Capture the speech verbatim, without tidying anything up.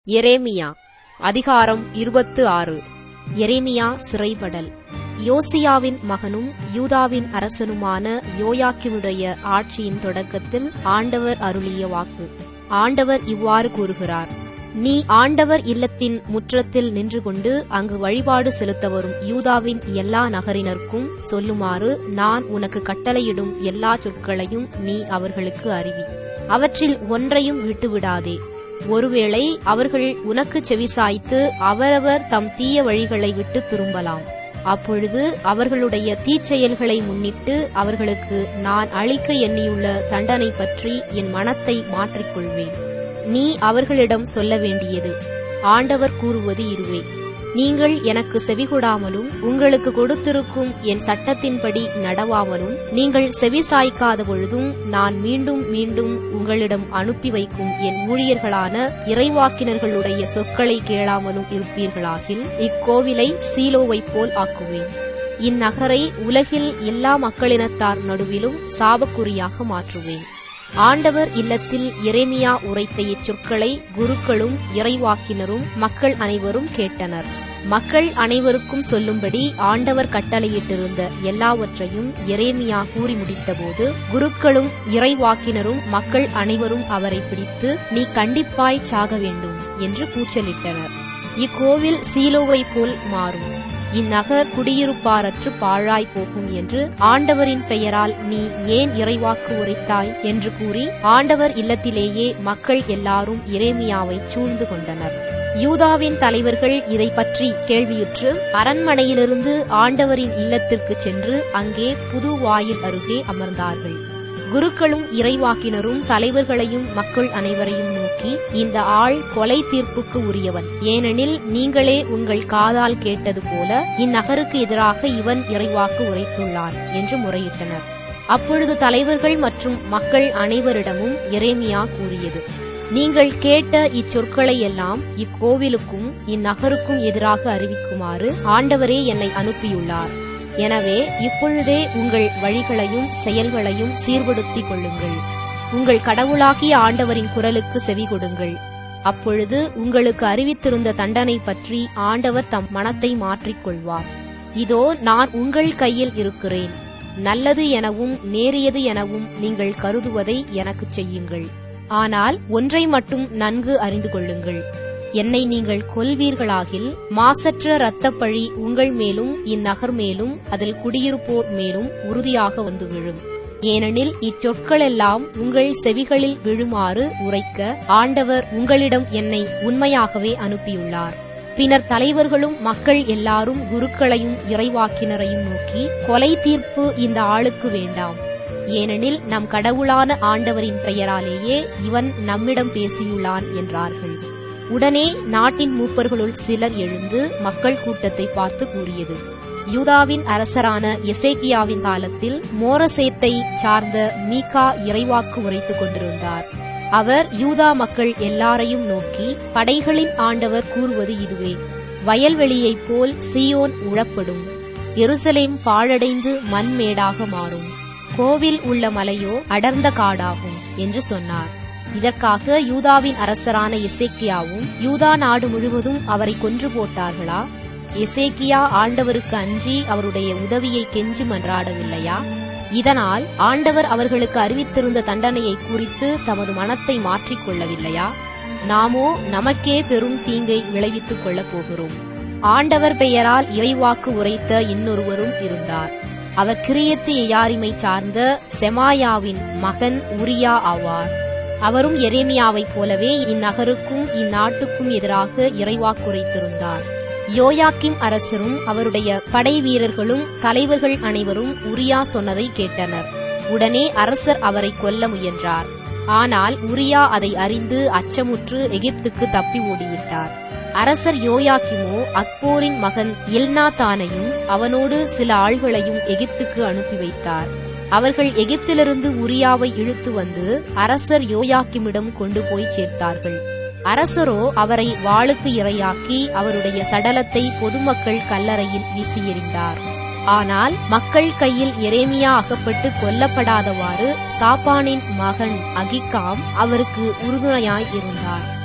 எரேமியா அதிகாரம் இருபத்து ஆறு. எரேமியா சிறைப்படல். யோசியாவின் மகனும் யூதாவின் அரசனுமான யோயாக்கிமுடைய ஆட்சியின் தொடக்கத்தில் ஆண்டவர் அருளிய வாக்கு. ஆண்டவர் இவ்வாறு கூறுகிறார்: நீ ஆண்டவர் இல்லத்தின் முற்றத்தில் நின்று கொண்டு அங்கு வழிபாடு செலுத்த வரும் யூதாவின் எல்லா நகரினருக்கும் சொல்லுமாறு நான் உனக்கு கட்டளையிடும் எல்லா சொற்களையும் நீ அவர்களுக்கு அறிவி. அவற்றில் ஒன்றையும் விட்டுவிடாதே. ஒருவேளை அவர்கள் உனக்கு செவிசாய்த்து அவரவர் தம் தீய வழிகளை விட்டு திரும்பலாம். அப்பொழுது அவர்களுடைய தீச்செயல்களை முன்னிட்டு அவர்களுக்கு நான் அளிக்க எண்ணியுள்ள தண்டனை பற்றி என் மனத்தை மாற்றிக்கொள்வேன். நீ அவர்களிடம் சொல்ல வேண்டியது: ஆண்டவர் கூறுவது இதுவே, நீங்கள் எனக்கு செவிகொடாமலும் உங்களுக்கு கொடுத்திருக்கும் என் சட்டத்தின்படி நடவாமலும் நீங்கள் செவிசாய்க்காத பொழுதும் நான் மீண்டும் மீண்டும் உங்களிடம் அனுப்பி வைக்கும் என் ஊழியர்களான இறைவாக்கினர்களுடைய சொற்களை கேளாமலும் இருப்பீர்களாகில் இக்கோவிலை சீலோவைப் போல் ஆக்குவேன். இந்நகரை உலகில் எல்லா மக்களினத்தார் நடுவிலும் சாபக்குறியாக மாற்றுவேன். ஆண்டவர் இல்லத்தில் எரேமியா உரைத்த இச்சொற்களை குருக்களும் இறைவாக்கினரும் மக்கள் அனைவரும் கேட்டனர். மக்கள் அனைவருக்கும் சொல்லும்படி ஆண்டவர் கட்டளையிட்டிருந்த எல்லாவற்றையும் எரேமியா கூறி முடித்தபோது குருக்களும் இறைவாக்கினரும் மக்கள் அனைவரும் அவரை பிடித்து, நீ கண்டிப்பாய் சாக வேண்டும் என்று கூச்சலிட்டனர். இக்கோவில் சீலோவைப் போல் மாறும், இந்நகர் குடியிருப்பாரற்று பாழாய் போகும் என்று ஆண்டவரின் பெயரால் நீ ஏன் இறைவாக்கு உரைத்தாய் என்று கூறி ஆண்டவர் இல்லத்திலேயே மக்கள் எல்லாரும் எரேமியாவை சூழ்ந்து கொண்டனர். யூதாவின் தலைவர்கள் இதை பற்றி கேள்வியுற்று அரண்மனையிலிருந்து ஆண்டவரின் இல்லத்திற்கு சென்று அங்கே புது வாயில் அருகே அமர்ந்தார்கள். குருக்களும் இறைவாக்கினரும் தலைவர்களையும் மக்கள் அனைவரையும் நோக்கி, இந்த ஆள் கொலை தீர்ப்புக்கு உரியவன், ஏனெனில் நீங்களே உங்கள் காதால் கேட்டது போல இந்நகருக்கு எதிராக இவன் இறைவாக்கு உரைத்துள்ளான் என்று முறையிட்டனர். அப்பொழுது தலைவர்கள் மற்றும் மக்கள் அனைவரிடமும் எரேமியா கூறியது: நீங்கள் கேட்ட இச்சொற்களை எல்லாம் இக்கோவிலுக்கும் இந்நகருக்கும் எதிராக அறிவிக்குமாறு ஆண்டவரே என்னை அனுப்பியுள்ளார். எனவே இப்பொழுதே உங்கள் வழிகளையும் செயல்களையும் சீர்படுத்திக் கொள்ளுங்கள். உங்கள் கடவுளாகிய ஆண்டவரின் குரலுக்கு செவி கொடுங்கள். அப்பொழுது உங்களுக்கு அறிவித்திருந்த தண்டனை பற்றி ஆண்டவர் தம் மனத்தை மாற்றிக் கொள்வார். இதோ நான் உங்கள் கையில் இருக்கிறேன். நல்லது எனவும் நேரியது எனவும் நீங்கள் கருதுவதை எனக்குச் செய்யுங்கள். ஆனால் ஒன்றை மட்டும் நன்கு அறிந்து கொள்ளுங்கள்: என்னை நீங்கள் கொல்வீர்களாகில் மாசற்ற இரத்தப்பழி உங்கள் மேலும் இந்நகர் மேலும் அதில் குடியிருப்போர் மேலும் உறுதியாக வந்து விழும். ஏனெனில் இச்சொற்களெல்லாம் உங்கள் செவிகளில் விழுமாறு உரைக்க ஆண்டவர் உங்களிடம் என்னை உண்மையாகவே அனுப்பியுள்ளார். பின்னர் தலைவர்களும் மக்கள் எல்லாரும் குருக்களையும் இறைவாக்கினரையும் நோக்கி, கொலை தீர்ப்பு இந்த ஆளுக்கு வேண்டாம், ஏனெனில் நம் கடவுளான ஆண்டவரின் பெயராலேயே இவன் நம்மிடம் பேசியுள்ளான் என்றார்கள். உடனே நாட்டின் மூப்பர்களுள் சிலர் எழுந்து மக்கள் கூட்டத்தை பார்த்து கூறியது: யூதாவின் அரசரான எசேக்கியாவின் காலத்தில் மோரசேத்தை சார்ந்த மீகா இறைவாக்கு உரைத்துக் கொண்டிருந்தார். அவர் யூதா மக்கள் எல்லாரையும் நோக்கி, படைகளின் ஆண்டவர் கூறுவது இதுவே, வயல்வெளியைப் போல் சீயோன் உழப்படும், எருசலேம் பாழடைந்து மண்மேடாக மாறும், கோவில் உள்ள மலையோ அடர்ந்த காடாகும் என்று சொன்னார். இதற்காக யூதாவின் அரசரான எசேக்கியாவும் யூதா நாடு முழுவதும் அவரை கொன்று போட்டார்களா? எசேக்கியா ஆண்டவருக்கு அஞ்சி அவருடைய உதவியை கெஞ்சி மன்றாடவில்லையா? இதனால் ஆண்டவர் அவர்களுக்கு அறிவித்திருந்த தண்டனையை குறித்து தமது மனத்தை மாற்றிக் கொள்ளவில்லையா? நாமோ நமக்கே பெரும் தீங்கை விளைவித்துக் கொள்ளப் போகிறோம். ஆண்டவர் பெயரால் இறைவாக்கு உரைத்த இன்னொருவரும் இருந்தார். அவர் கிரியத்து எயாரிமை சார்ந்த செமாயாவின் மகன் உரியா ஆவார். அவரும் எரேமியாவைப் போலவே இந்நகருக்கும் இந்நாட்டுக்கும் எதிராக இறைவாக்குரைத்திருந்தார். யோயாக்கிம் அரசரும் அவருடைய படை வீரர்களும் தலைவர்கள் அனைவரும் உரியா சொன்னதை கேட்டனர். உடனே அரசர் அவரை கொல்ல முயன்றார். ஆனால் உரியா அதை அறிந்து அச்சமுற்று எகிப்துக்கு தப்பி ஓடிவிட்டார். அரசர் யோயாக்கிமோ அக்போரின் மகன் எல்நாத்தானையும் அவனோடு சில ஆள்களையும் எகிப்துக்கு அனுப்பி வைத்தார். அவர்கள் எகிப்திலிருந்து உரியாவை இழுத்து வந்து அரசர் யோயாக்கிமிடம் கொண்டு போய் சேர்த்தார்கள். அரசரோ அவரை வாளுக்கு இரையாக்கி அவருடைய சடலத்தை பொதுமக்கள் கல்லறையில் வீசி எறிந்தார். ஆனால் மக்கள் கையில் எரேமியா அகப்பட்டு கொல்லப்படாதவாறு சாப்பானின் மகன் அகிக்காம் அவருக்கு உறுதுணையாய் இருந்தார்.